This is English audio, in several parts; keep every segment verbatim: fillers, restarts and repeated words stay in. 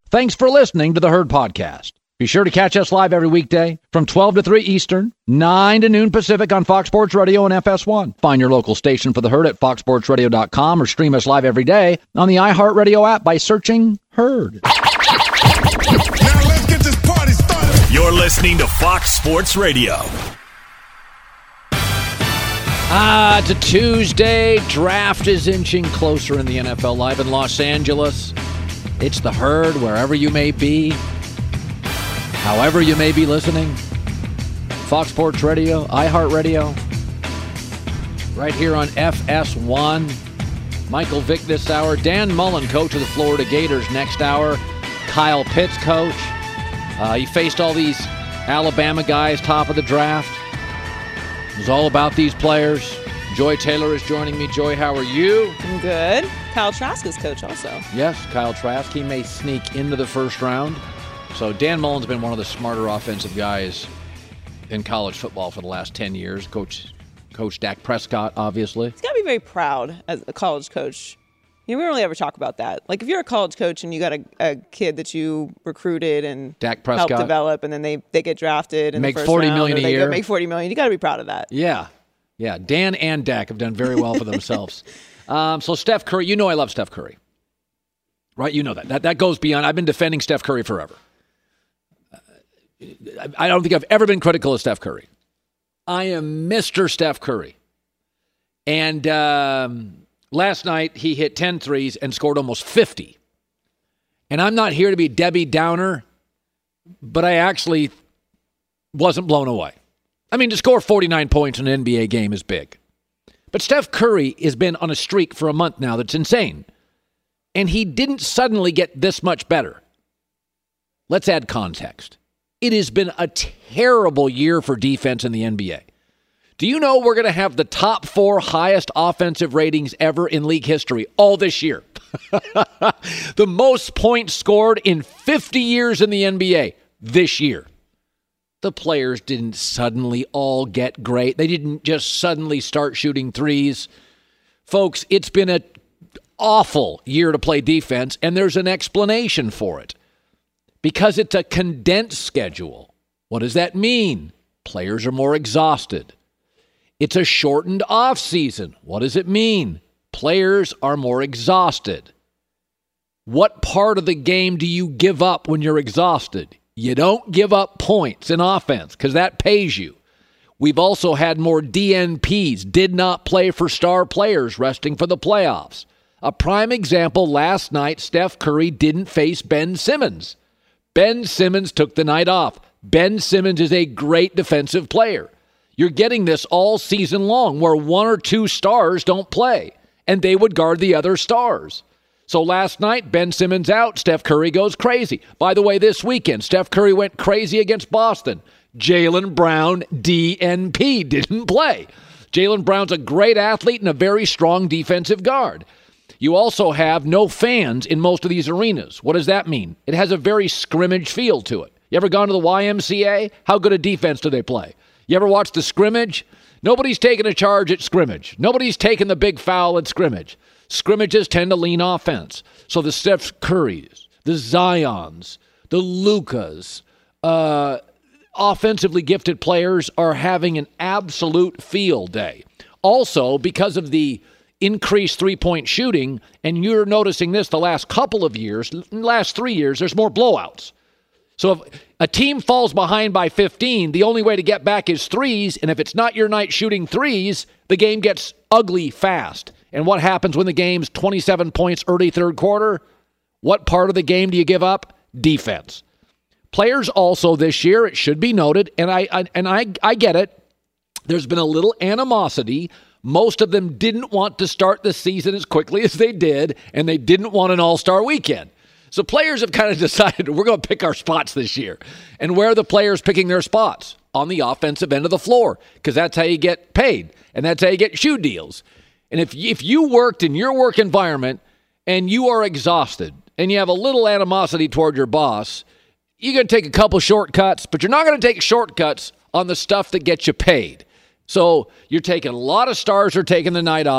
Thanks for listening to the Herd Podcast. Be sure to catch us live every weekday from twelve to three Eastern, nine to noon Pacific on Fox Sports Radio and F S one. Find your local station for the Herd at fox sports radio dot com or stream us live every day on the iHeartRadio app by searching Herd. Now let's get this party started. You're listening to Fox Sports Radio. Ah, it's a Tuesday. Draft is inching closer in the N F L live in Los Angeles. It's the Herd, wherever you may be, however you may be listening. Fox Sports Radio, iHeartRadio, right here on F S one. Michael Vick this hour. Dan Mullen, coach of the Florida Gators, next hour. Kyle Pitts, coach. Uh, he faced all these Alabama guys, top of the draft. It was all about these players. Joy Taylor is joining me. Joy, how are you? I'm good. Kyle Trask is coach also. Yes, Kyle Trask. He may sneak into the first round. So Dan Mullen's been one of the smarter offensive guys in college football for the last ten years. Coach Coach Dak Prescott, obviously. He's got to be very proud as a college coach. You know, we don't really ever talk about that. Like, if you're a college coach and you got a, a kid that you recruited and Dak Prescott helped develop, and then they, they get drafted in make the first forty round, million or a they year. Go make forty million. You got to be proud of that. Yeah, yeah. Dan and Dak have done very well for themselves. um, so Steph Curry, you know I love Steph Curry, right? You know that. That that goes beyond. I've been defending Steph Curry forever. Uh, I don't think I've ever been critical of Steph Curry. I am Mister Steph Curry, and. Um, Last night, he hit ten threes and scored almost fifty. And I'm not here to be Debbie Downer, but I actually wasn't blown away. I mean, to score forty-nine points in an N B A game is big. But Steph Curry has been on a streak for a month now that's insane. And he didn't suddenly get this much better. Let's add context. It has been a terrible year for defense in the N B A. Do you know we're going to have the top four highest offensive ratings ever in league history all this year? The most points scored in fifty years in the N B A this year. The players didn't suddenly all get great. They didn't just suddenly start shooting threes. Folks, it's been an awful year to play defense, and there's an explanation for it. Because it's a condensed schedule. What does that mean? Players are more exhausted. It's a shortened offseason. What does it mean? Players are more exhausted. What part of the game do you give up when you're exhausted? You don't give up points in offense because that pays you. We've also had more D N Ps, did not play for star players, resting for the playoffs. A prime example, last night, Steph Curry didn't face Ben Simmons. Ben Simmons took the night off. Ben Simmons is a great defensive player. You're getting this all season long where one or two stars don't play, and they would guard the other stars. So last night, Ben Simmons out, Steph Curry goes crazy. By the way, this weekend, Steph Curry went crazy against Boston. Jaylen Brown, D N P, didn't play. Jaylen Brown's a great athlete and a very strong defensive guard. You also have no fans in most of these arenas. What does that mean? It has a very scrimmage feel to it. You ever gone to the Y M C A? How good a defense do they play? You ever watch the scrimmage? Nobody's taking a charge at scrimmage. Nobody's taking the big foul at scrimmage. Scrimmages tend to lean offense. So the Steph Currys, the Zions, the Lukas, uh, offensively gifted players are having an absolute field day. Also, because of the increased three-point shooting, and you're noticing this the last couple of years, last three years, there's more blowouts. So if a team falls behind by fifteen, the only way to get back is threes, and if it's not your night shooting threes, the game gets ugly fast. And what happens when the game's twenty-seven points early third quarter? What part of the game do you give up? Defense. Players also this year, it should be noted, and I, I and I, I get it, there's been a little animosity. Most of them didn't want to start the season as quickly as they did, and they didn't want an all-star weekend. So players have kind of decided we're going to pick our spots this year. And where are the players picking their spots? On the offensive end of the floor, because that's how you get paid, and that's how you get shoe deals. And if if you worked in your work environment and you are exhausted and you have a little animosity toward your boss, you're going to take a couple shortcuts, but you're not going to take shortcuts on the stuff that gets you paid. So you're taking a lot of stars are taking the night off.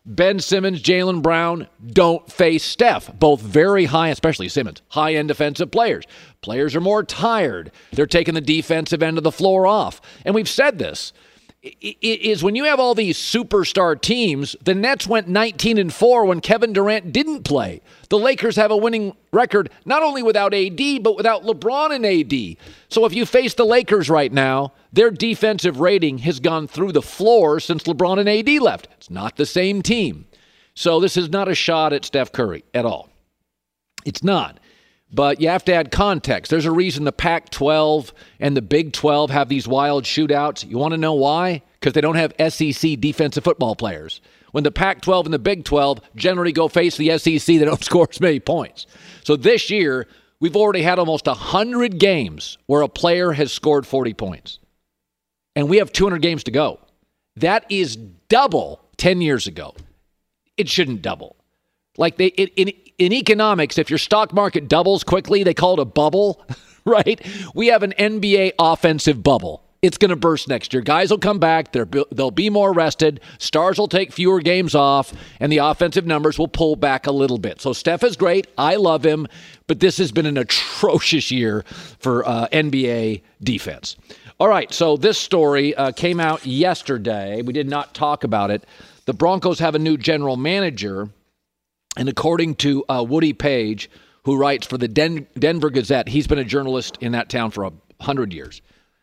Ben Simmons, Jaylen Brown don't face Steph. Both very high, especially Simmons, high-end defensive players. Players are more tired. They're taking the defensive end of the floor off. And we've said this. It is when you have all these superstar teams, the Nets went nineteen and four when Kevin Durant didn't play. The Lakers have a winning record not only without A D, but without LeBron and A D. So if you face the Lakers right now, their defensive rating has gone through the floor since LeBron and A D left. It's not the same team. So this is not a shot at Steph Curry at all. It's not. But you have to add context. There's a reason the Pac twelve and the Big twelve have these wild shootouts. You want to know why? Because they don't have S E C defensive football players. When the Pac twelve and the Big twelve generally go face the S E C, they don't score as many points. So this year, we've already had almost one hundred games where a player has scored forty points. And we have two hundred games to go. That is double ten years ago. It shouldn't double. Like they it, in in economics, if your stock market doubles quickly, they call it a bubble, right? We have an N B A offensive bubble. It's going to burst next year. Guys will come back. They're, they'll be more rested. Stars will take fewer games off, and the offensive numbers will pull back a little bit. So Steph is great. I love him, but this has been an atrocious year for uh, N B A defense. All right, so this story uh, came out yesterday. We did not talk about it. The Broncos have a new general manager. And according to uh, Woody Page, who writes for the Den- Denver Gazette, he's been a journalist in that town for a hundred years.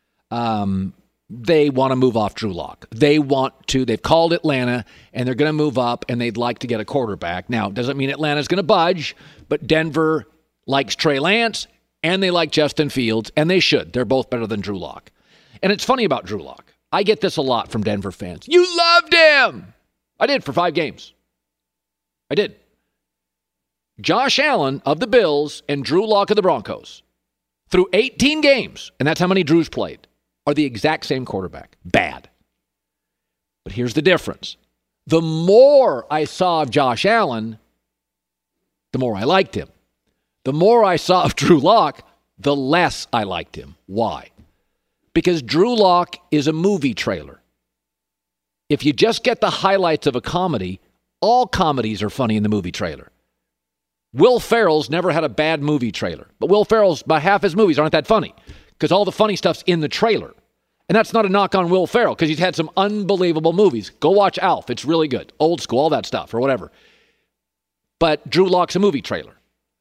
Um, they want to move off Drew Lock. They want to. They've called Atlanta, and they're going to move up, and they'd like to get a quarterback. Now, doesn't mean Atlanta's going to budge, but Denver likes Trey Lance, and they like Justin Fields, and they should. They're both better than Drew Lock. And it's funny about Drew Lock. I get this a lot from Denver fans. You loved him. I did for five games. I did. Josh Allen of the Bills and Drew Lock of the Broncos, through eighteen games, and that's how many Drews played, are the exact same quarterback. Bad. But here's the difference. The more I saw of Josh Allen, the more I liked him. The more I saw of Drew Lock, the less I liked him. Why? Because Drew Lock is a movie trailer. If you just get the highlights of a comedy, all comedies are funny in the movie trailer. Will Ferrell's never had a bad movie trailer. But Will Ferrell's, about half his movies aren't that funny because all the funny stuff's in the trailer. And that's not a knock on Will Ferrell because he's had some unbelievable movies. Go watch Alf. It's really good. Old school, all that stuff or whatever. But Drew Lock's a movie trailer.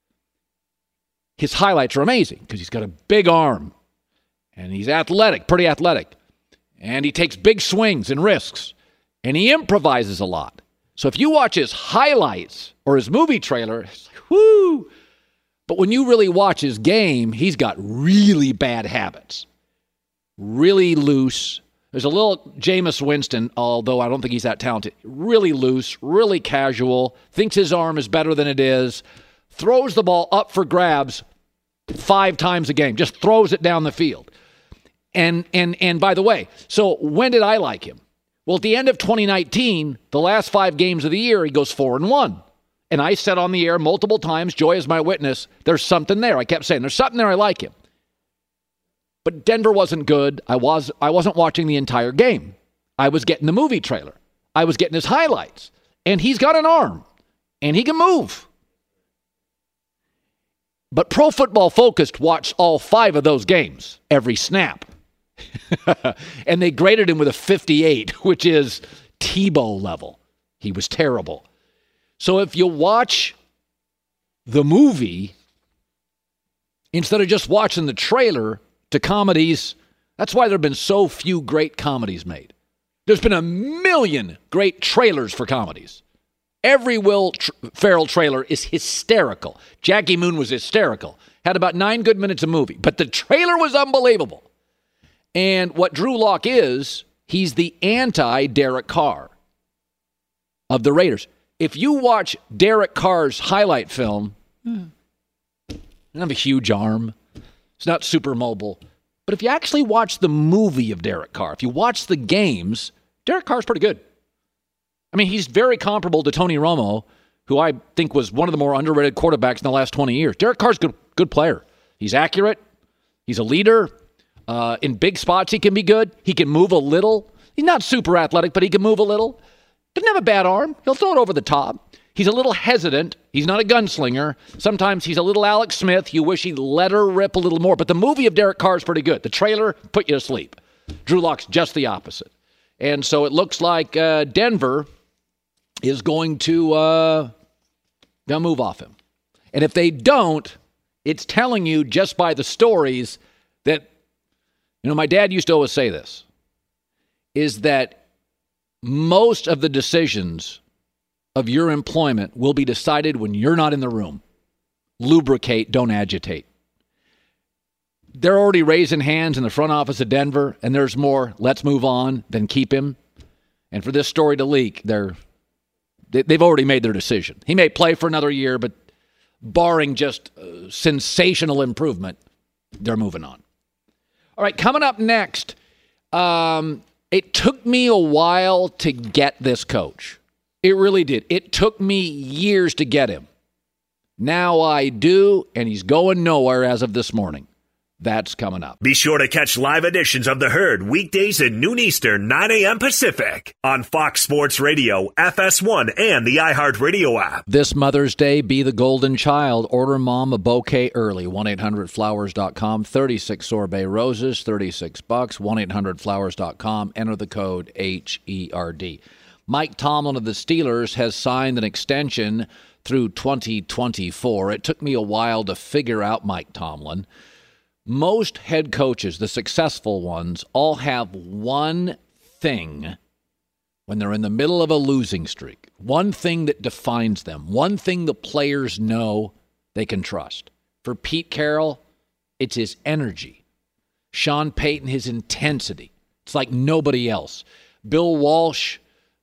His highlights are amazing because he's got a big arm and he's athletic, pretty athletic. And he takes big swings and risks. And he improvises a lot. So if you watch his highlights or his movie trailer, it's like, whoo. But when you really watch his game, he's got really bad habits. Really loose. There's a little Jameis Winston, although I don't think he's that talented. Really loose, really casual, thinks his arm is better than it is, throws the ball up for grabs five times a game, just throws it down the field. And and and by the way, so when did I like him? Well, at the end of twenty nineteen, the last five games of the year, he goes four and one. And I said on the air multiple times, Joy is my witness, there's something there. I kept saying, there's something there, I like him. But Denver wasn't good. I was I wasn't watching the entire game. I was getting the movie trailer. I was getting his highlights. And he's got an arm. And he can move. But Pro Football Focus watched all five of those games, every snap. And they graded him with a fifty-eight, which is Tebow level. He was terrible. So if you watch the movie, instead of just watching the trailer to comedies, that's why there have been so few great comedies made. There's been a million great trailers for comedies. Every Will tr- Ferrell trailer is hysterical. Jackie Moon was hysterical. Had about nine good minutes of movie. But the trailer was unbelievable. And what Drew Lock is, he's the anti-Derek Carr of the Raiders. If you watch Derek Carr's highlight film, he doesn't have a huge arm. It's not super mobile. But if you actually watch the movie of Derek Carr, if you watch the games, Derek Carr's pretty good. I mean, he's very comparable to Tony Romo, who I think was one of the more underrated quarterbacks in the last twenty years. Derek Carr's a good, good player. He's accurate. He's a leader. Uh, in big spots, he can be good. He can move a little. He's not super athletic, but he can move a little. Doesn't have a bad arm. He'll throw it over the top. He's a little hesitant. He's not a gunslinger. Sometimes he's a little Alex Smith. You wish he'd let her rip a little more. But the movie of Derek Carr is pretty good. The trailer put you to sleep. Drew Lock's just the opposite. And so it looks like uh, Denver is going to uh, gonna move off him. And if they don't, it's telling you just by the stories that, you know, my dad used to always say this, is that most of the decisions of your employment will be decided when you're not in the room. Lubricate, don't agitate. They're already raising hands in the front office of Denver, and there's more let's move on than keep him. And for this story to leak, they're, they've already made their decision. He may play for another year, but barring just uh, sensational improvement, they're moving on. All right, coming up next, um, it took me a while to get this coach. It really did. It took me years to get him. Now I do, and he's going nowhere as of this morning. That's coming up. Be sure to catch live editions of The Herd weekdays at noon Eastern, nine a.m. Pacific on Fox Sports Radio, F S one, and the iHeartRadio app. This Mother's Day, be the golden child. Order mom a bouquet early. one eight hundred flowers dot com. thirty-six sorbet roses, thirty-six bucks. one eight hundred flowers dot com. Enter the code H E R D. Mike Tomlin of the Steelers has signed an extension through twenty twenty-four. It took me a while to figure out Mike Tomlin. Most head coaches, the successful ones, all have one thing when they're in the middle of a losing streak, one thing that defines them, one thing the players know they can trust. For Pete Carroll, it's his energy. Sean Payton, his intensity. It's like nobody else. Bill Walsh,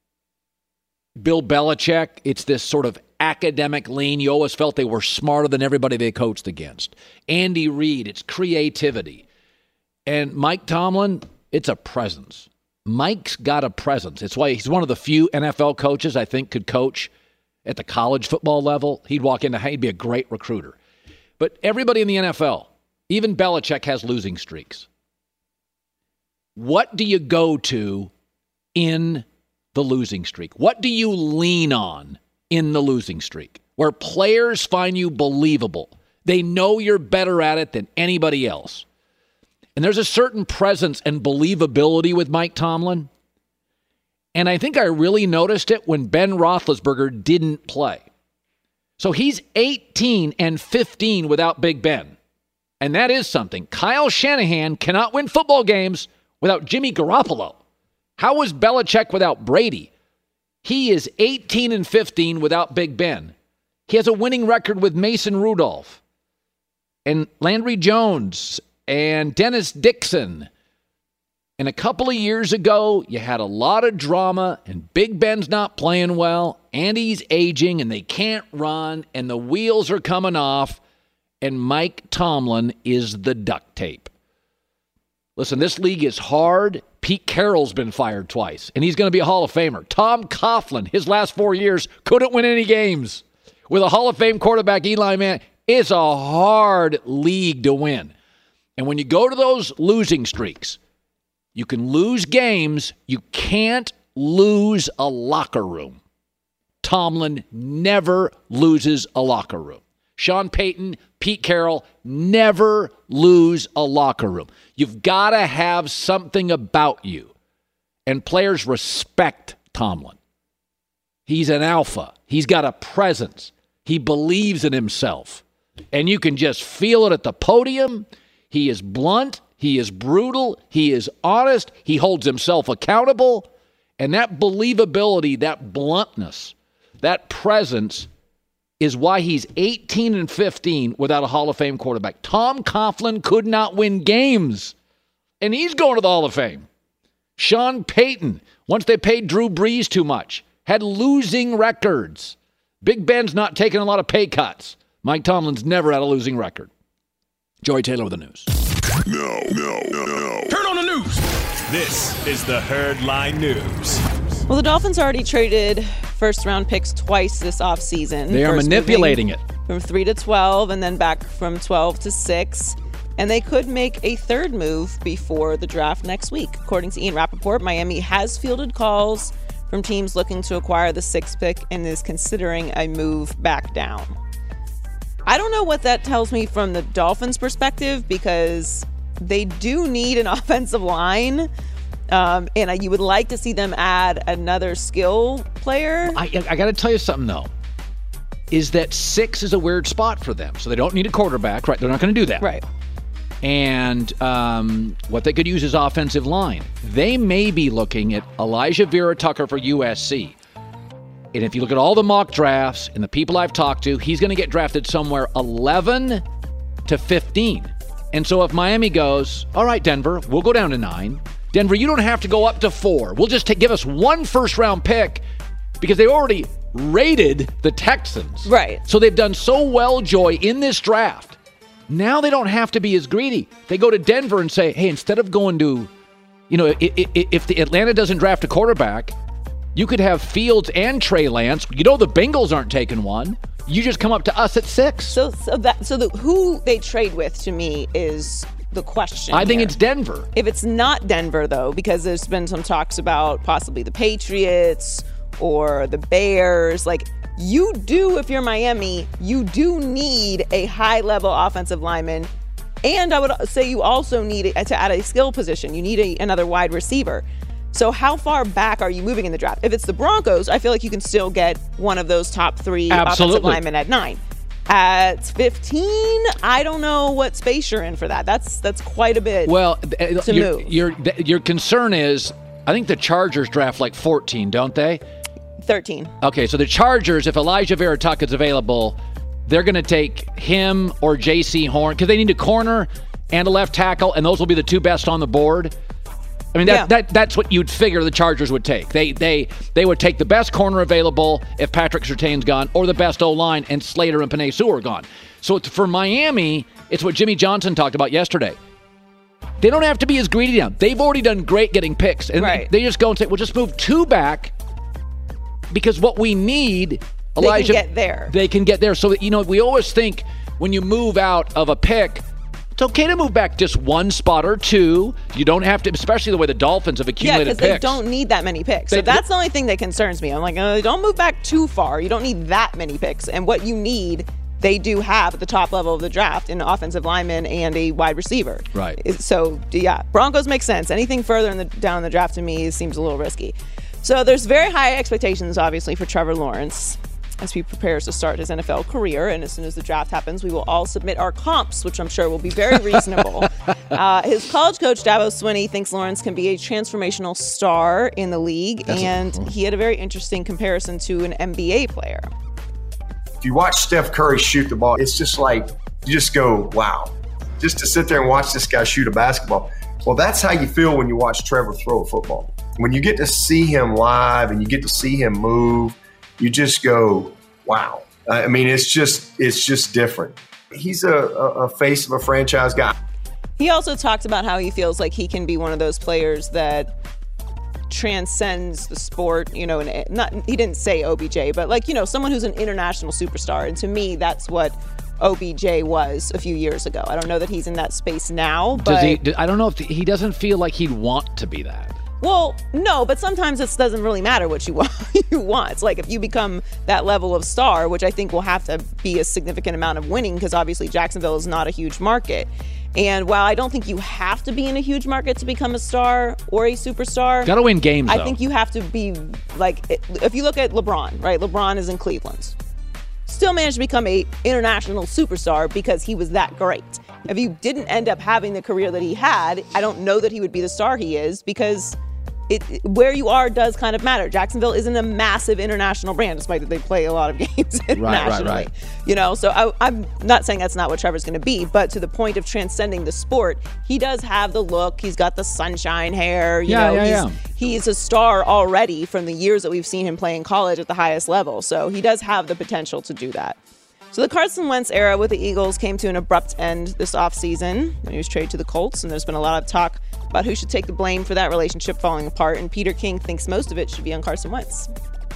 Bill Belichick, it's this sort of academic lean. You always felt they were smarter than everybody they coached against. Andy Reid, it's creativity. And Mike Tomlin, it's a presence. Mike's got a presence. It's why he's one of the few N F L coaches I think could coach at the college football level. He'd walk into, he'd be a great recruiter. But everybody in the N F L, even Belichick, has losing streaks. What do you go to in the losing streak? What do you lean on in the losing streak, where players find you believable? They know you're better at it than anybody else. And there's a certain presence and believability with Mike Tomlin. And I think I really noticed it when Ben Roethlisberger didn't play. So he's eighteen and fifteen without Big Ben. And that is something. Kyle Shanahan cannot win football games without Jimmy Garoppolo. How was Belichick without Brady? He is eighteen and fifteen without Big Ben. He has a winning record with Mason Rudolph and Landry Jones and Dennis Dixon. And a couple of years ago, you had a lot of drama, and Big Ben's not playing well, and he's aging, and they can't run, and the wheels are coming off, and Mike Tomlin is the duct tape. Listen, this league is hard. Pete Carroll's been fired twice, and he's going to be a Hall of Famer. Tom Coughlin, his last four years, couldn't win any games. With a Hall of Fame quarterback, Eli Manning, it's a hard league to win. And when you go to those losing streaks, you can lose games. You can't lose a locker room. Tomlin never loses a locker room. Sean Payton, Pete Carroll, never lose a locker room. You've got to have something about you. And players respect Tomlin. He's an alpha. He's got a presence. He believes in himself. And you can just feel it at the podium. He is blunt. He is brutal. He is honest. He holds himself accountable. And that believability, that bluntness, that presence is why he's eighteen and fifteen without a Hall of Fame quarterback. Tom Coughlin could not win games, and he's going to the Hall of Fame. Sean Payton, once they paid Drew Brees too much, had losing records. Big Ben's not taking a lot of pay cuts. Mike Tomlin's never had a losing record. Joey Taylor with the news. No, no, no, no. Turn on the news. This is the Herd Line News. Well, the Dolphins already traded first-round picks twice this offseason. They are First manipulating it. From three to twelve, and then back from twelve to six. And they could make a third move before the draft next week. According to Ian Rappaport, Miami has fielded calls from teams looking to acquire the sixth pick and is considering a move back down. I don't know what that tells me from the Dolphins' perspective, because they do need an offensive line. Um, and you would like to see them add another skill player. I, I got to tell you something, though, is that six is a weird spot for them. So they don't need a quarterback, right? They're not going to do that. Right. And um, what they could use is offensive line. They may be looking at Elijah Vera-Tucker for U S C. And if you look at all the mock drafts and the people I've talked to, he's going to get drafted somewhere eleven to fifteen. And so if Miami goes, all right, Denver, we'll go down to nine. Denver, you don't have to go up to four. We'll just take, give us one first-round pick, because they already rated the Texans. Right. So they've done so well, Joy, in this draft. Now they don't have to be as greedy. They go to Denver and say, hey, instead of going to, you know, if the Atlanta doesn't draft a quarterback, you could have Fields and Trey Lance. You know the Bengals aren't taking one. You just come up to us at six. So, so that so the who they trade with, to me, is the question. I think here. it's Denver. If it's not Denver, though, because there's been some talks about possibly the Patriots or the Bears, like, you do, if you're Miami, you do need a high-level offensive lineman. And I would say you also need to add a skill position. You need a, another wide receiver. So how far back are you moving in the draft? If it's the Broncos, I feel like you can still get one of those top three Absolutely. offensive linemen at nine. At fifteen, I don't know what space you're in for that. That's that's quite a bit well, to your, move. Your, your concern is, I think the Chargers draft like fourteen, don't they? thirteen. Okay, so the Chargers, if Elijah Vera-Tucker is available, they're going to take him or J C Horn, because they need a corner and a left tackle, and those will be the two best on the board. I mean, that, yeah. that that's what you'd figure the Chargers would take. They they they would take the best corner available if Patrick Surtain's gone, or the best O-line and Slater and Penei Sewell are gone. So it's, for Miami, it's what Jimmy Johnson talked about yesterday. They don't have to be as greedy now. They've already done great getting picks. And right. they just go and say, we'll just move two back, because what we need, Elijah, they can get there. They can get there. So, you know, we always think when you move out of a pick, it's okay to move back just one spot or two. You don't have to, especially the way the Dolphins have accumulated yeah, because picks. they don't need that many picks. They, so that's the only thing that concerns me. I'm like, uh, don't move back too far. You don't need that many picks. And what you need, they do have at the top level of the draft, an offensive lineman and a wide receiver. Right. So, yeah, Broncos make sense. Anything further in the, down in the draft, to me, seems a little risky. So there's very high expectations, obviously, for Trevor Lawrence as he prepares to start his N F L career. And as soon as the draft happens, we will all submit our comps, which I'm sure will be very reasonable. uh, his college coach, Dabo Swinney, thinks Lawrence can be a transformational star in the league. That's and a, he had a very interesting comparison to an N B A player. If you watch Steph Curry shoot the ball, it's just like, you just go, wow. Just to sit there and watch this guy shoot a basketball. Well, that's how you feel when you watch Trevor throw a football. When you get to see him live and you get to see him move, you just go, wow. I mean, it's just it's just different. He's a, a, a face of a franchise guy. He also talked about how he feels like he can be one of those players that transcends the sport, you know, and not he didn't say O B J, but like, you know, someone who's an international superstar. And to me, that's what O B J was a few years ago. I don't know that he's in that space now, but Does he, I don't know if the, he doesn't feel like he'd want to be that. Well, no, but sometimes it doesn't really matter what you want. you want. It's like if you become that level of star, which I think will have to be a significant amount of winning, because obviously Jacksonville is not a huge market. And while I don't think you have to be in a huge market to become a star or a superstar, got to win games. I though. think you have to be like, if you look at LeBron, right? LeBron is in Cleveland. Still managed to become a international superstar because he was that great. If he didn't end up having the career that he had, I don't know that he would be the star he is, because It, where you are does kind of matter. Jacksonville isn't a massive international brand, despite that they play a lot of games internationally. Right, right, right. You know, so I, I'm not saying that's not what Trevor's going to be, but to the point of transcending the sport, he does have the look. He's got the sunshine hair. You yeah, know, yeah, he's, yeah. he's a star already from the years that we've seen him play in college at the highest level. So he does have the potential to do that. So the Carson Wentz era with the Eagles came to an abrupt end this offseason when he was traded to the Colts, and there's been a lot of talk about who should take the blame for that relationship falling apart, and Peter King thinks most of it should be on Carson Wentz.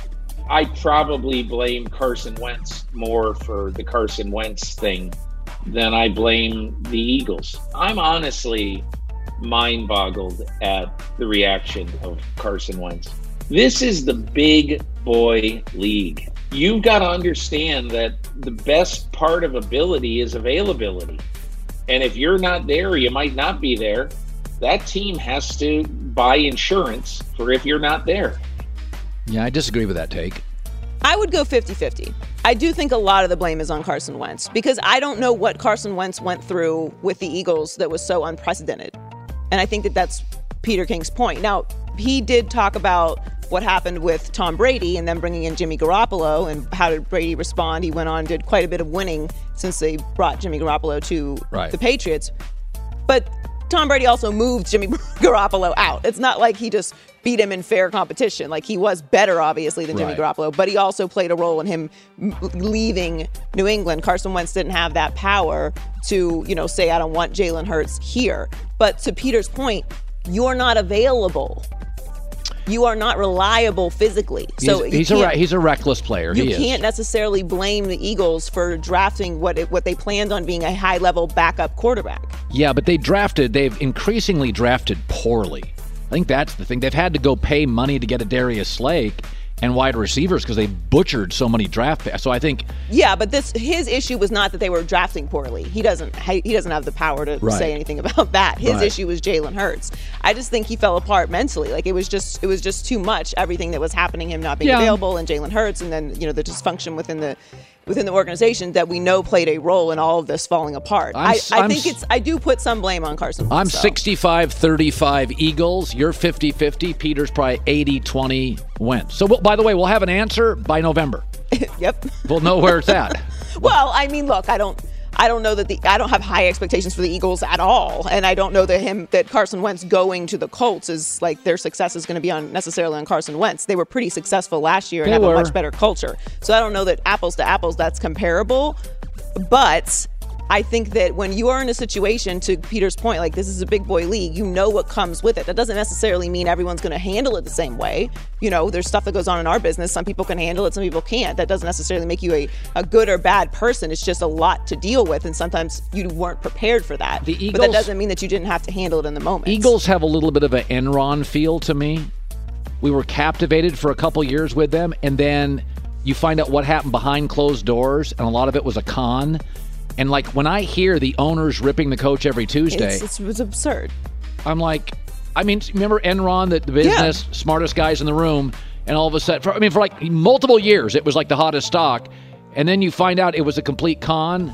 I probably blame Carson Wentz more for the Carson Wentz thing than I blame the Eagles. I'm honestly mind-boggled at the reaction of Carson Wentz. This is the big boy league. You've got to understand that the best part of ability is availability. And if you're not there, you might not be there. That team has to buy insurance for if you're not there. Yeah, I disagree with that take. I would go fifty-fifty. I do think a lot of the blame is on Carson Wentz because I don't know what Carson Wentz went through with the Eagles that was so unprecedented. And I think that that's Peter King's point. Now, he did talk about what happened with Tom Brady and then bringing in Jimmy Garoppolo and how did Brady respond. He went on, did quite a bit of winning since they brought Jimmy Garoppolo to right. the Patriots. But Tom Brady also moved Jimmy Garoppolo out. It's not like he just beat him in fair competition. Like, he was better, obviously, than Jimmy right. Garoppolo, but he also played a role in him leaving New England. Carson Wentz didn't have that power to, you know, say, I don't want Jalen Hurts here. But to Peter's point, you're not available. You are not reliable physically. So he's, he's a he's a reckless player. You he can't is. necessarily blame the Eagles for drafting what it, what they planned on being a high level backup quarterback. Yeah, but they drafted. They've increasingly drafted poorly. I think that's the thing. They've had to go pay money to get a Darius Slay and wide receivers because they butchered so many draft picks. So I think yeah, but this his issue was not that they were drafting poorly. He doesn't he doesn't have the power to right. say anything about that. His right. issue was Jalen Hurts. I just think he fell apart mentally. Like it was just it was just too much. Everything that was happening, him not being yeah. available, and Jalen Hurts, and then you know the dysfunction within the within the organization that we know played a role in all of this falling apart. I'm, I, I I'm, think it's I do put some blame on Carson Wentz. I'm though. sixty-five thirty-five Eagles. You're fifty-fifty. Peter's probably eighty twenty Wentz. So, we'll, by the way, we'll have an answer by November. Yep. We'll know where it's at. Well, I mean, look, I don't I don't know that the I don't have high expectations for the Eagles at all. And I don't know that him that Carson Wentz going to the Colts is like their success is going to be on necessarily on Carson Wentz. They were pretty successful last year and they have were. a much better culture. So I don't know that apples to apples that's comparable. But I think that when you are in a situation, to Peter's point, like this is a big boy league, you know what comes with it. That doesn't necessarily mean everyone's going to handle it the same way. You know, there's stuff that goes on in our business. Some people can handle it, some people can't. That doesn't necessarily make you a, a good or bad person. It's just a lot to deal with, and sometimes you weren't prepared for that. The Eagles, but that doesn't mean that you didn't have to handle it in the moment. Eagles have a little bit of an Enron feel to me. We were captivated for a couple years with them, and then you find out what happened behind closed doors, and a lot of it was a con. And, like, when I hear the owners ripping the coach every Tuesday, it's, it's, it's absurd. I'm like, I mean, remember Enron, the, the business, yeah. smartest guys in the room, and all of a sudden, for, I mean, for like multiple years, it was like the hottest stock. And then you find out it was a complete con.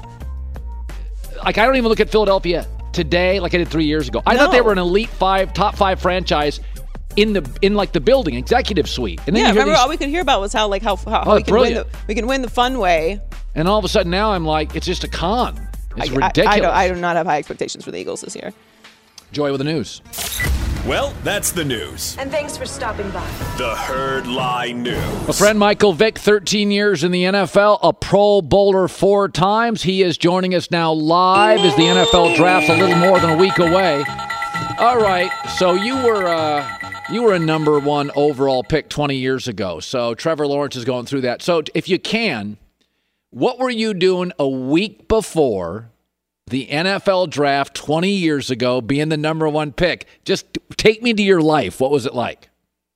Like, I don't even look at Philadelphia today like I did three years ago. I no. thought they were an elite five, top five franchise in the in like the building, executive suite. And then yeah, you hear remember these, all we could hear about was how like how, how, oh, we can win brilliant. the we can win the fun way. And all of a sudden now I'm like, it's just a con. It's I, ridiculous. I, I, don't, I do not have high expectations for the Eagles this year. Joy with the news. Well, that's the news. And thanks for stopping by. The Herd Lie News. A friend, Michael Vick, thirteen years in the N F L, a Pro Bowler four times. He is joining us now live as the N F L draft's a little more than a week away. All right, so you were uh, you were a number one overall pick twenty years ago. So Trevor Lawrence is going through that. So if you can, what were you doing a week before the N F L draft twenty years ago, being the number one pick? Just take me to your life. What was it like?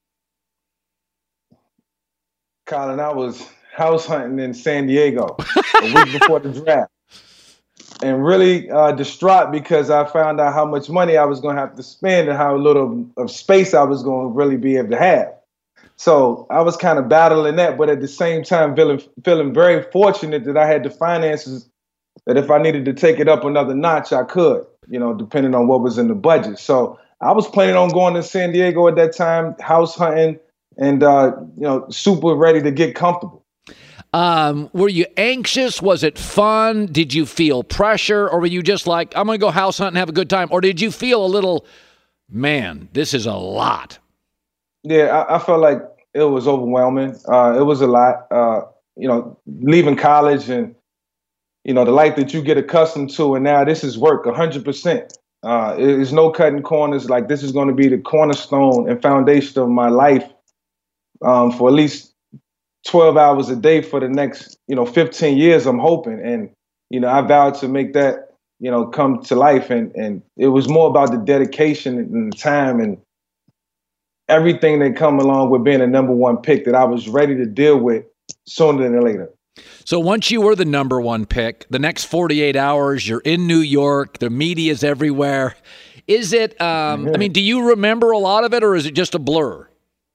Colin, I was house hunting in San Diego a week before the draft. And really uh, distraught because I found out how much money I was going to have to spend and how little of space I was going to really be able to have. So I was kind of battling that, but at the same time feeling, feeling very fortunate that I had the finances that if I needed to take it up another notch, I could, you know, depending on what was in the budget. So I was planning on going to San Diego at that time, house hunting, and, uh, you know, super ready to get comfortable. Um, were you anxious? Was it fun? Did you feel pressure? Or were you just like, I'm going to go house hunt and have a good time? Or did you feel a little, man, this is a lot? Yeah, I, I felt like it was overwhelming. Uh, it was a lot. Uh, you know, leaving college and, you know, the life that you get accustomed to. And now this is work one hundred percent. Uh, there's no cutting corners. Like, this is going to be the cornerstone and foundation of my life um, for at least twelve hours a day for the next, you know, fifteen years, I'm hoping. And, you know, I vowed to make that, you know, come to life. And, and it was more about the dedication and the time and everything that come along with being a number one pick that I was ready to deal with sooner than later. So once you were the number one pick, the next forty-eight hours, you're in New York, the media's everywhere. Is it, um, I mean, do you remember a lot of it, or is it just a blur?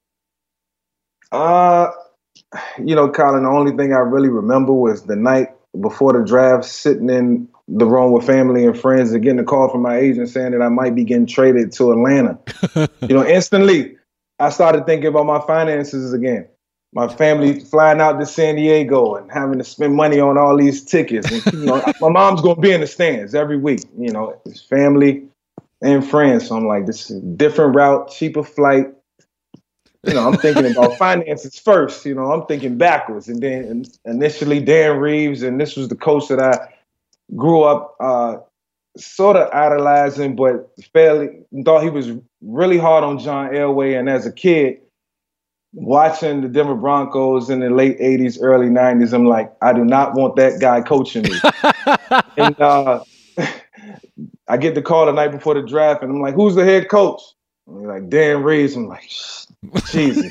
Uh, you know, Colin, the only thing I really remember was the night before the draft, sitting in the room with family and friends and getting a call from my agent saying that I might be getting traded to Atlanta. You know, instantly, I started thinking about my finances again. My family flying out to San Diego and having to spend money on all these tickets. And, you know, my mom's going to be in the stands every week. You know, it's family and friends. So I'm like, this is a different route, cheaper flight. You know, I'm thinking about finances first. You know, I'm thinking backwards. And then initially Dan Reeves, and this was the coach that I grew up uh, sort of idolizing, but fairly thought he was really hard on John Elway. And as a kid, watching the Denver Broncos in the late eighties, early nineties, I'm like, I do not want that guy coaching me. and uh, I get the call the night before the draft, and I'm like, who's the head coach? And they're like, Dan Reeves. I'm like, Jesus.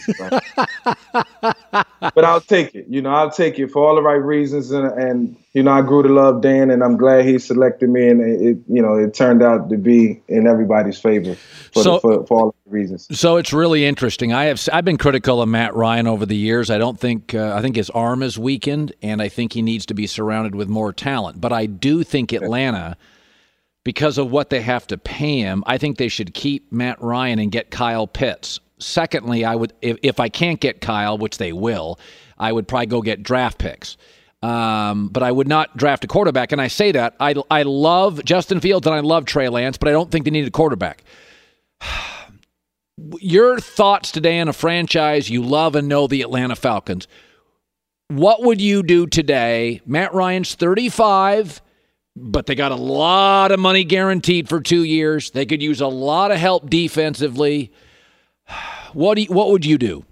But I'll take it. You know, I'll take it for all the right reasons. And, and, you know, I grew to love Dan, and I'm glad he selected me. And it, you know, it turned out to be in everybody's favor for, so, the, for, for all the reasons. So it's really interesting. I have I've been critical of Matt Ryan over the years. I don't think uh, I think his arm is weakened, and I think he needs to be surrounded with more talent. But I do think Atlanta, because of what they have to pay him, I think they should keep Matt Ryan and get Kyle Pitts. Secondly, I would if, if I can't get Kyle, which they will, I would probably go get draft picks. Um, but I would not draft a quarterback. And I say that. I, I love Justin Fields and I love Trey Lance, but I don't think they need a quarterback. Your thoughts today on a franchise you love and know, the Atlanta Falcons. What would you do today? Matt Ryan's thirty-five, but they got a lot of money guaranteed for two years. They could use a lot of help defensively. What do you, what would you do?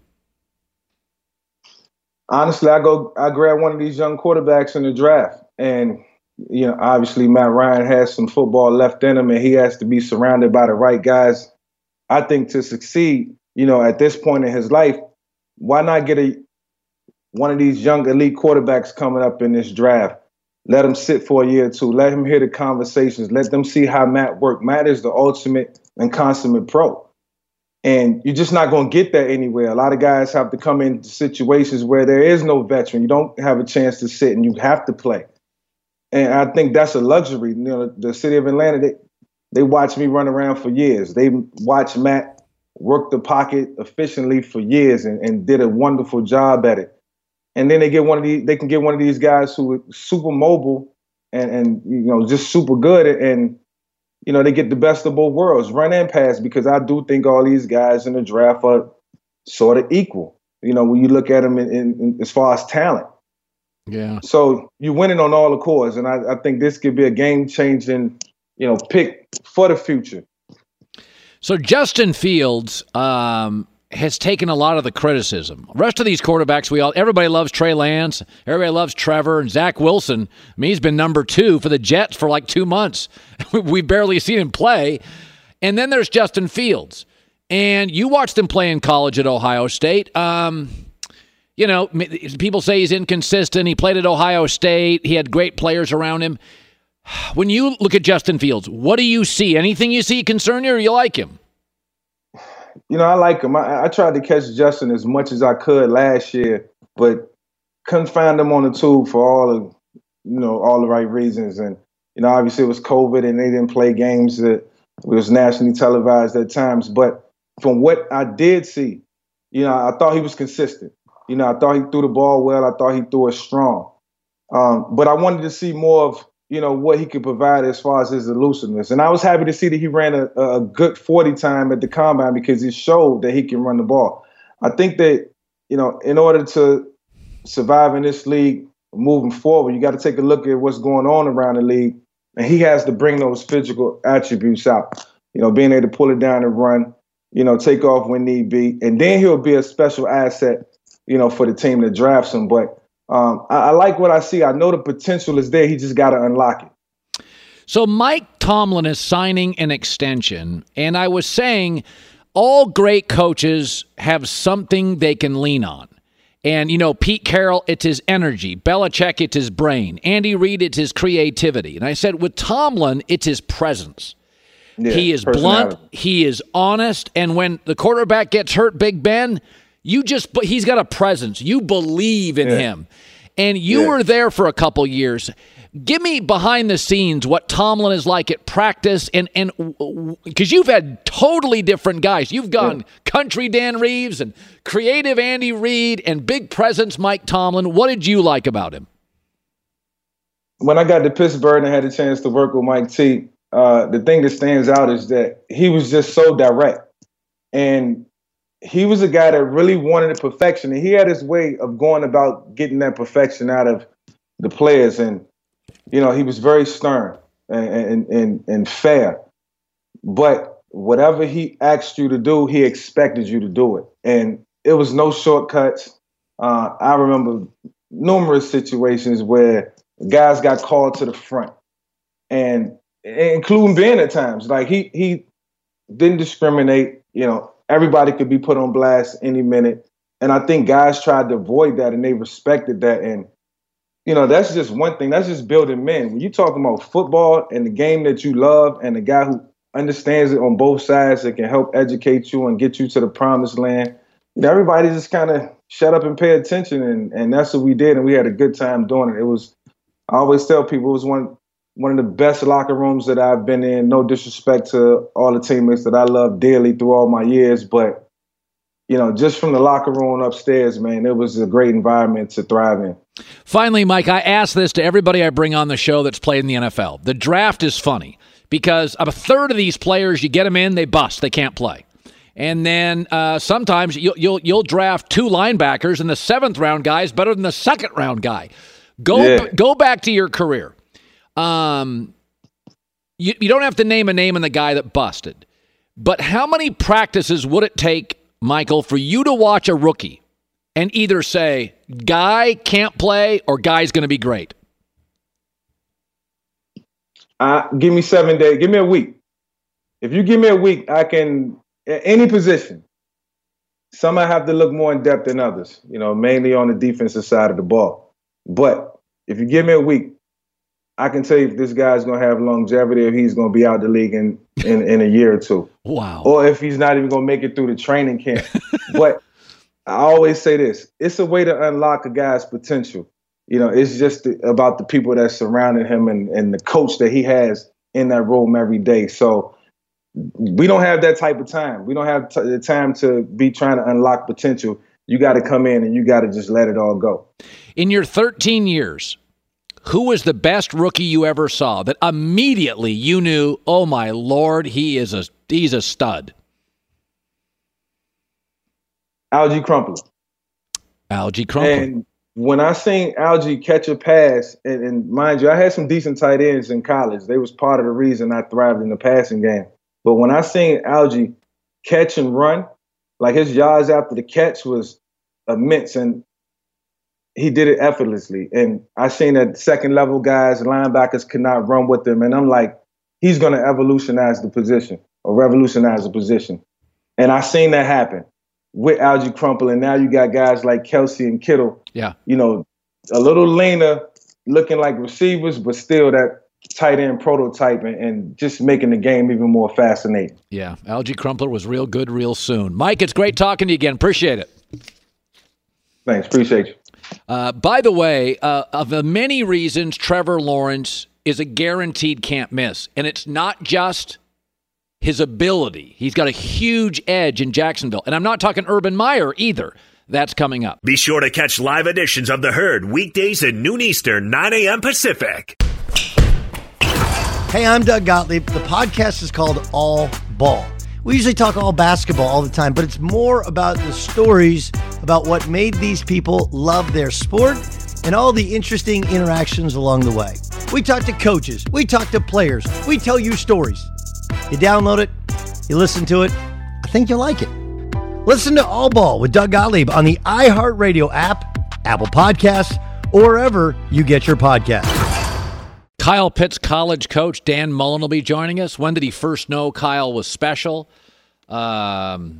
Honestly, I go. I grab one of these young quarterbacks in the draft, and you know, obviously, Matt Ryan has some football left in him, and he has to be surrounded by the right guys. I think to succeed, you know, at this point in his life, why not get a one of these young elite quarterbacks coming up in this draft? Let him sit for a year or two. Let him hear the conversations. Let them see how Matt worked. Matt is the ultimate and consummate pro. And you're just not going to get that anywhere. A lot of guys have to come into situations where there is no veteran. You don't have a chance to sit and you have to play. And I think that's a luxury. You know, the city of Atlanta, they, they watched me run around for years. They watched Matt work the pocket efficiently for years and, and did a wonderful job at it. And then they get one of these, they can get one of these guys who are super mobile and, and you know, just super good. And, you know, they get the best of both worlds, run and pass, because I do think all these guys in the draft are sort of equal, you know, when you look at them in, in, in, as far as talent. Yeah. So you're winning on all the cores. And I, I think this could be a game-changing, you know, pick for the future. So Justin Fields um, has taken a lot of the criticism. The rest of these quarterbacks, we all everybody loves Trey Lance, everybody loves Trevor, and Zach Wilson. I mean, he's been number two for the Jets for like two months. We've barely seen him play. And then there's Justin Fields. And you watched him play in college at Ohio State. Um, you know, people say he's inconsistent. He played at Ohio State. He had great players around him. When you look at Justin Fields, what do you see? Anything you see concern you, or you like him? You know, I like him. I, I tried to catch Justin as much as I could last year, but couldn't find him on the tube for all of, you know, all the right reasons. And, you know, obviously it was COVID and they didn't play games that was nationally televised at times. But from what I did see, you know, I thought he was consistent. You know, I thought he threw the ball well. I thought he threw it strong. Um, but I wanted to see more of, you know, what he could provide as far as his elusiveness. And I was happy to see that he ran a, a good forty time at the combine, because it showed that he can run the ball. I think that, you know, in order to survive in this league moving forward, you got to take a look at what's going on around the league. And he has to bring those physical attributes out, you know, being able to pull it down and run, you know, take off when need be. And then he'll be a special asset, you know, for the team that drafts him. But Um, I, I like what I see. I know the potential is there. He just got to unlock it. So Mike Tomlin is signing an extension, and I was saying all great coaches have something they can lean on. And, you know, Pete Carroll, it's his energy. Belichick, it's his brain. Andy Reid, it's his creativity. And I said with Tomlin, it's his presence. Yeah, he is blunt. He is honest. And when the quarterback gets hurt, Big Ben, you just, he's got a presence. You believe in yeah. him. And you yeah. were there for a couple years. Give me behind the scenes what Tomlin is like at practice, and and because you've had totally different guys. You've gone yeah. country Dan Reeves and creative Andy Reid and big presence Mike Tomlin. What did you like about him? When I got to Pittsburgh and I had a chance to work with Mike T, uh, the thing that stands out is that he was just so direct, and he was a guy that really wanted the perfection, and he had his way of going about getting that perfection out of the players. And you know, he was very stern and, and, and, and fair, but whatever he asked you to do, he expected you to do it. And it was no shortcuts. Uh, I remember numerous situations where guys got called to the front, and including Ben at times. Like he, he didn't discriminate. You know, everybody could be put on blast any minute. And I think guys tried to avoid that, and they respected that. And you know, that's just one thing. That's just building men. When you're talking about football and the game that you love and the guy who understands it on both sides that can help educate you and get you to the promised land, you know, everybody just kind of shut up and pay attention. And, and that's what we did. And we had a good time doing it. It was, I always tell people, it was one, one of the best locker rooms that I've been in. No disrespect to all the teammates that I love dearly through all my years. But, you know, just from the locker room upstairs, man, it was a great environment to thrive in. Finally, Mike, I ask this to everybody I bring on the show that's played in the N F L. The draft is funny because of a third of these players, you get them in, they bust, they can't play. And then uh, sometimes you'll, you'll you'll draft two linebackers, and the seventh round guy is better than the second round guy. Go yeah. go back to your career. Um, you you don't have to name a name on the guy that busted, but how many practices would it take, Michael, for you to watch a rookie and either say, guy can't play or guy's going to be great? Uh, give me seven days. Give me a week. If you give me a week, I can, at any position, some I have to look more in depth than others, you know, mainly on the defensive side of the ball. But if you give me a week, I can tell you if this guy's going to have longevity, if he's going to be out the league in, in, in a year or two. Wow. Or if he's not even going to make it through the training camp. But I always say this, it's a way to unlock a guy's potential. You know, it's just the, about the people that surrounded him and, and the coach that he has in that room every day. So we don't have that type of time. We don't have t- the time to be trying to unlock potential. You got to come in and you got to just let it all go. In your thirteen years, who was the best rookie you ever saw that immediately you knew, oh my Lord, he is a he's a stud? Algie Crumpler. Algie Crumpler. And when I seen Algie catch a pass, and, and mind you, I had some decent tight ends in college. They was part of the reason I thrived in the passing game. But when I seen Algie catch and run, like his yards after the catch was immense, and he did it effortlessly. And I seen that second level guys, linebackers could not run with him. And I'm like, he's going to evolutionize the position or revolutionize the position. And I seen that happen with Algie Crumpler. And now you got guys like Kelsey and Kittle. Yeah. You know, a little leaner, looking like receivers, but still that tight end prototype, and, and just making the game even more fascinating. Yeah. Algie Crumpler was real good real soon. Mike, it's great talking to you again. Appreciate it. Thanks. Appreciate you. Uh, by the way, uh, of the many reasons Trevor Lawrence is a guaranteed can't miss, and it's not just his ability. He's got a huge edge in Jacksonville. And I'm not talking Urban Meyer either. That's coming up. Be sure to catch live editions of The Herd weekdays at noon Eastern, nine a.m. Pacific. Hey, I'm Doug Gottlieb. The podcast is called All Ball. We usually talk all basketball all the time, but it's more about the stories about what made these people love their sport and all the interesting interactions along the way. We talk to coaches. We talk to players. We tell you stories. You download it. You listen to it. I think you'll like it. Listen to All Ball with Doug Gottlieb on the iHeartRadio app, Apple Podcasts, or wherever you get your podcasts. Kyle Pitts college coach Dan Mullen will be joining us. When did he first know Kyle was special? Um,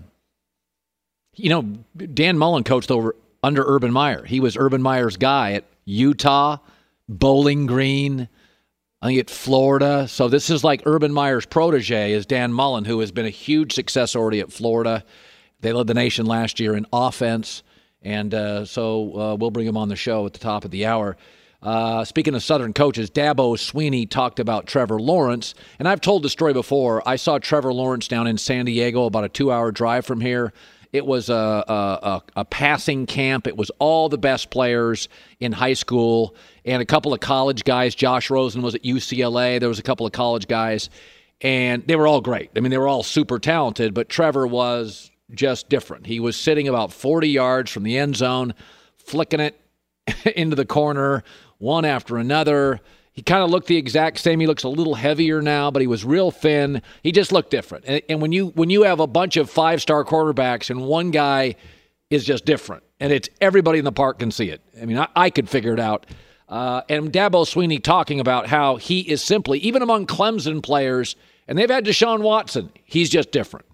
you know, Dan Mullen coached over under Urban Meyer. He was Urban Meyer's guy at Utah, Bowling Green, I think at Florida. So this is like Urban Meyer's protege is Dan Mullen, who has been a huge success already at Florida. They led the nation last year in offense. And uh, so uh, we'll bring him on the show at the top of the hour. Uh, speaking of Southern coaches, Dabo Swinney talked about Trevor Lawrence. And I've told the story before. I saw Trevor Lawrence down in San Diego, about a two-hour drive from here. It was a, a, a, a passing camp. It was all the best players in high school and a couple of college guys. Josh Rosen was at U C L A. There was a couple of college guys, and they were all great. I mean, they were all super talented, but Trevor was just different. He was sitting about forty yards from the end zone, flicking it into the corner, one after another. He kind of looked the exact same. He looks a little heavier now, but he was real thin. He just looked different. And, and when you when you have a bunch of five-star quarterbacks and one guy is just different, and it's everybody in the park can see it. I mean, I, I could figure it out. Uh, and Dabo Swinney talking about how he is simply, even among Clemson players, and they've had Deshaun Watson, he's just different.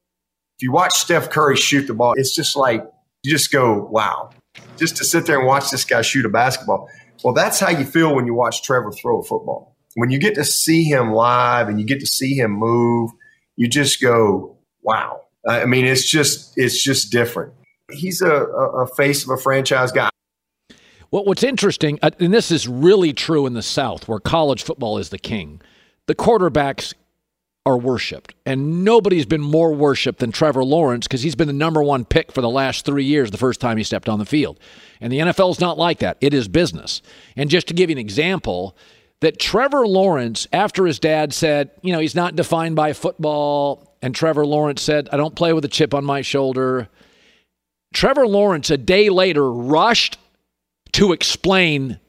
If you watch Steph Curry shoot the ball, it's just like you just go, wow. Just to sit there and watch this guy shoot a basketball. Well, that's how you feel when you watch Trevor throw a football. When you get to see him live and you get to see him move, you just go, wow. I mean, it's just it's just different. He's a, a, a face of a franchise guy. Well, what's interesting, and this is really true in the South, where college football is the king, the quarterbacks are worshipped. And nobody's been more worshipped than Trevor Lawrence because he's been the number one pick for the last three years the first time he stepped on the field. And the N F L is not like that. It is business. And just to give you an example, that Trevor Lawrence, after his dad said, you know, he's not defined by football, and Trevor Lawrence said, I don't play with a chip on my shoulder. Trevor Lawrence, a day later, rushed to explain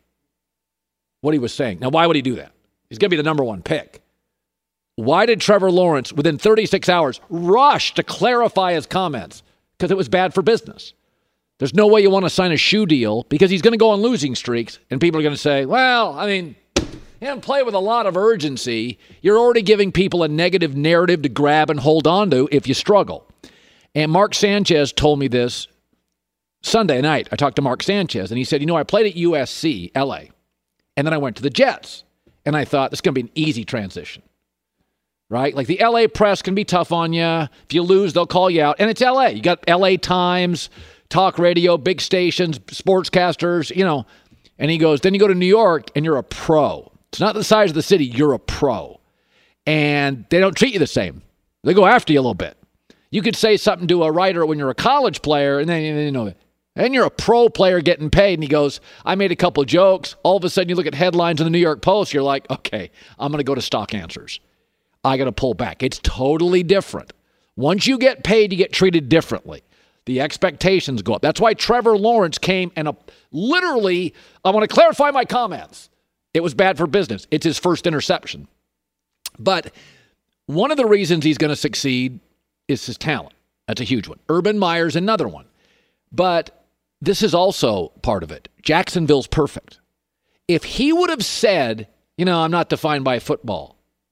what he was saying. Now, why would he do that? He's going to be the number one pick. Why did Trevor Lawrence, within thirty-six hours, rush to clarify his comments? Because it was bad for business. There's no way you want to sign a shoe deal because he's going to go on losing streaks, and people are going to say, well, I mean, you don't play with a lot of urgency. You're already giving people a negative narrative to grab and hold on to if you struggle. And Mark Sanchez told me this Sunday night. I talked to Mark Sanchez, and he said, you know, I played at U S C, L A, and then I went to the Jets, and I thought this is going to be an easy transition. Right? Like the L A press can be tough on you. If you lose, they'll call you out. And it's L A. You got L A Times, talk radio, big stations, sportscasters, you know. And he goes, then you go to New York and you're a pro. It's not the size of the city. You're a pro. And they don't treat you the same. They go after you a little bit. You could say something to a writer when you're a college player and then, you know, and you're a pro player getting paid. And he goes, I made a couple of jokes. All of a sudden you look at headlines in the New York Post. You're like, okay, I'm going to go to Stock Answers. I got to pull back. It's totally different. Once you get paid, you get treated differently. The expectations go up. That's why Trevor Lawrence came and uh, literally, I want to clarify my comments. It was bad for business. It's his first interception. But one of the reasons he's going to succeed is his talent. That's a huge one. Urban Meyer's another one. But this is also part of it. Jacksonville's perfect. If he would have said, you know, I'm not defined by football,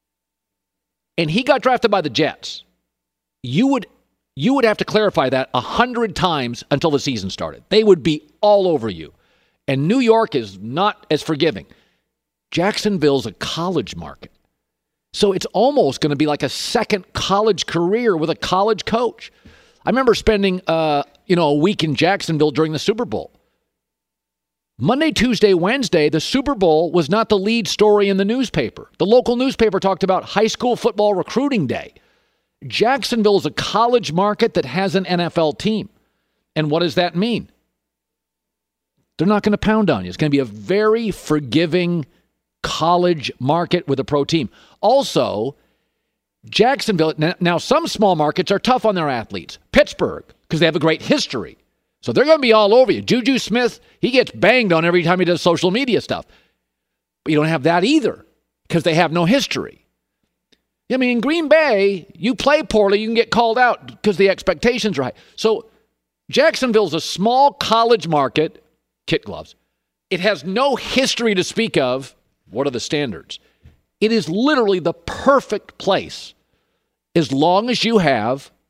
and he got drafted by the Jets, you would you would have to clarify that a hundred times until the season started. They would be all over you. And New York is not as forgiving. Jacksonville's a college market. So it's almost going to be like a second college career with a college coach. I remember spending uh, you know, a week in Jacksonville during the Super Bowl. Monday, Tuesday, Wednesday, the Super Bowl was not the lead story in the newspaper. The local newspaper talked about high school football recruiting day. Jacksonville is a college market that has an N F L team. And what does that mean? They're not going to pound on you. It's going to be a very forgiving college market with a pro team. Also, Jacksonville, now some small markets are tough on their athletes. Pittsburgh, because they have a great history. So they're going to be all over you. Juju Smith, he gets banged on every time he does social media stuff. But you don't have that either because they have no history. I mean, in Green Bay, you play poorly, you can get called out because the expectations are high. So Jacksonville's a small college market, kit gloves. It has no history to speak of. What are the standards? It is literally the perfect place as long as you have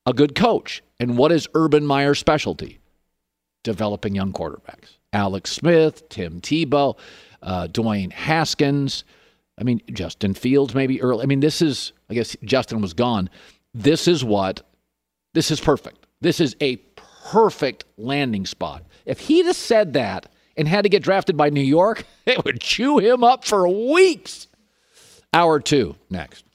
a good coach. And what is Urban Meyer's specialty? Developing young quarterbacks. Alex Smith, Tim Tebow, uh, Dwayne Haskins. I mean, Justin Fields maybe early. I mean, this is, I guess Justin was gone. This is what, this is perfect. This is a perfect landing spot. If he'd have said that and had to get drafted by New York, it would chew him up for weeks. Hour two, next.